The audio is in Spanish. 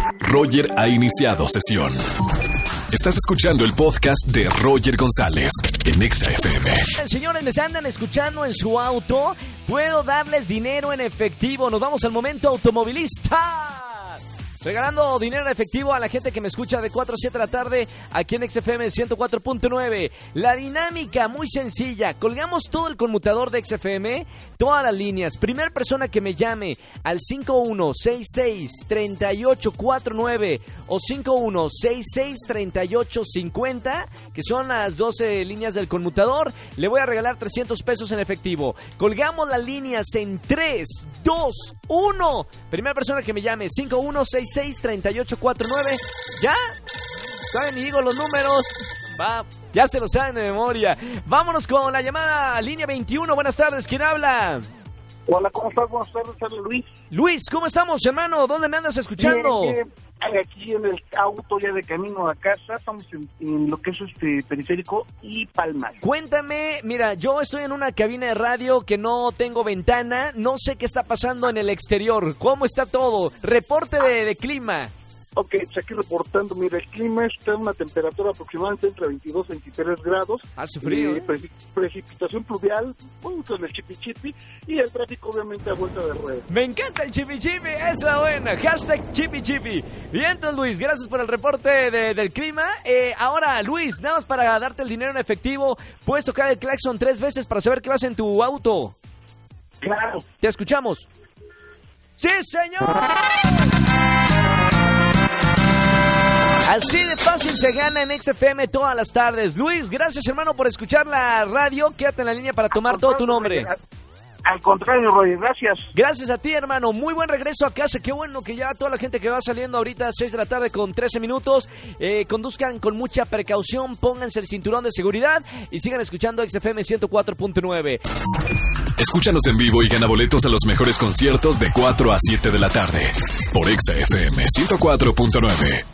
Roger ha iniciado sesión. Estás escuchando el podcast de Roger González en Exa FM. Señores, les andan escuchando en su auto. Puedo darles dinero en efectivo. Nos vamos al momento automovilista. Regalando dinero en efectivo a la gente que me escucha de 4 a 7 de la tarde aquí en XFM 104.9. La dinámica muy sencilla. Colgamos todo el conmutador de XFM, todas las líneas. Primer persona que me llame al 5166-3849 o 5166-3850, que son las 12 líneas del conmutador, le voy a regalar 300 pesos en efectivo. Colgamos las líneas en 3, 2, 1. Primera persona que me llame, 5166-3849. ¿Ya? Todavía ni digo los números. Va, ya se lo saben de memoria. Vámonos con la llamada línea 21. Buenas tardes, ¿quién habla? Hola, ¿cómo estás? Buenas tardes, Luis. Luis, ¿cómo estamos, hermano? ¿Dónde me andas escuchando? Bien. Aquí en el auto, ya de camino a casa. Estamos en lo que es Periférico y Palmas. Cuéntame, mira, yo estoy en una cabina de radio que no tengo ventana. No sé qué está pasando en el exterior. ¿Cómo está todo? Reporte de clima. Ok, aquí reportando, mira, el clima está en una temperatura aproximadamente entre 22 y 23 grados. Hace frío. Precipitación pluvial, con el chipi chipi, y el tráfico obviamente a vuelta de rueda. Me encanta el chipi chipi, esa es buena. Hashtag chipi chipi. Bien, entonces, Luis, gracias por el reporte del clima. Ahora, Luis, nada más para darte el dinero en efectivo, puedes tocar el claxon 3 veces para saber qué vas en tu auto. Claro. Te escuchamos. ¡Sí, señor! Así de fácil se gana en XFM todas las tardes. Luis, gracias, hermano, por escuchar la radio. Quédate en la línea para tomar todo tu nombre. Al contrario, Roger, gracias. Gracias a ti, hermano. Muy buen regreso a casa. Qué bueno que ya toda la gente que va saliendo ahorita a 6 de la tarde con 13 minutos, conduzcan con mucha precaución, pónganse el cinturón de seguridad y sigan escuchando XFM 104.9. Escúchanos en vivo y gana boletos a los mejores conciertos de 4 a 7 de la tarde por XFM 104.9.